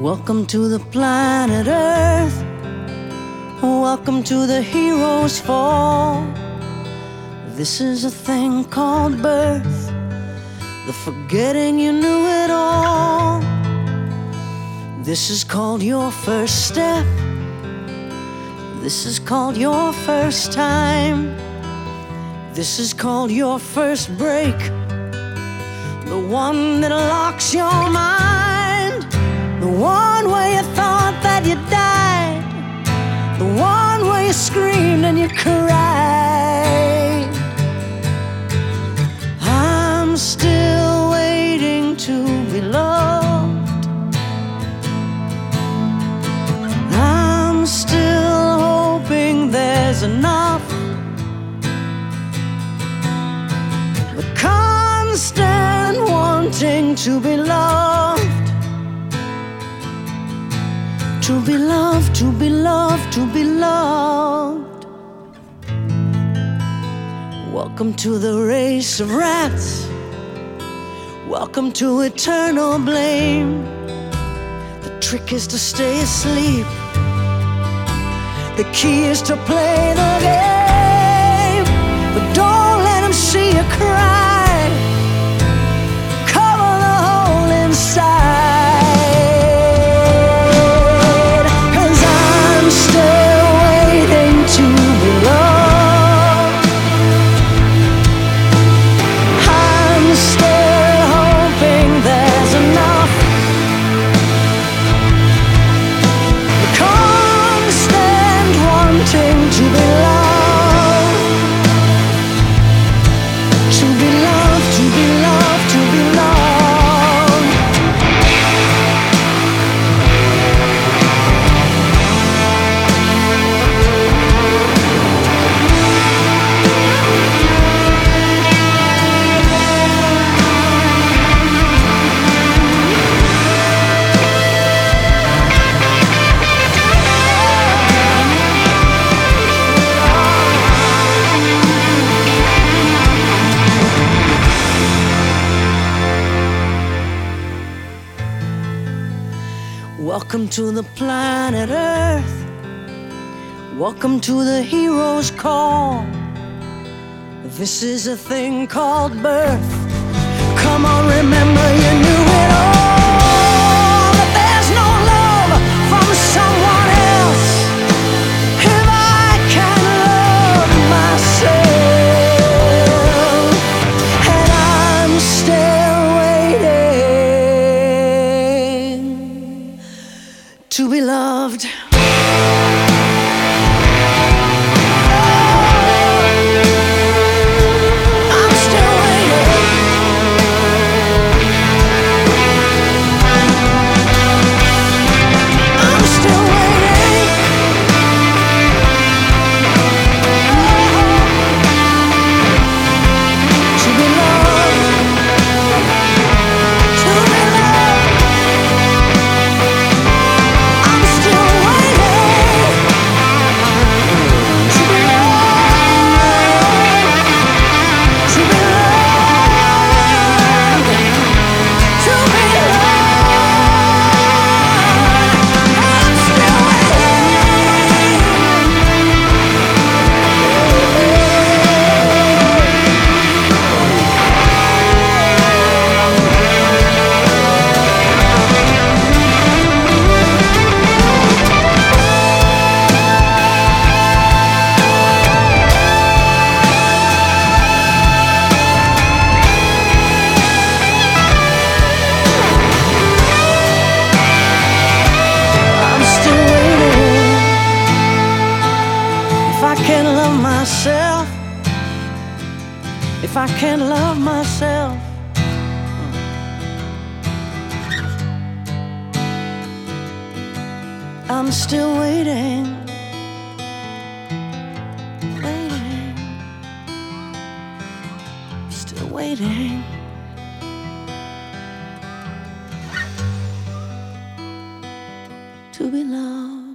Welcome to the planet Earth. Welcome to the hero's fall. This is a thing called birth, the forgetting you knew it all. This is called your first step. This is called your first time. This is called your first break, the one that locks your mind, the one where you thought that you died, the one where you screamed and you cried. I'm still waiting to be loved. I'm still hoping there's enough. The constant wanting to be loved. To be loved, to be loved, to be loved. Welcome to the race of rats. Welcome to eternal blame. The trick is to stay asleep. The key is to play the game. But don't let them see you cry. Cover the hole inside. Welcome to the planet Earth. Welcome to the hero's call. This is a thing called birth. Come on, remember you knew it all. But there's no love from someone else if I can love myself. And I'm still waiting to be loved. If I can't love myself, I'm still waiting, waiting, still waiting to be loved.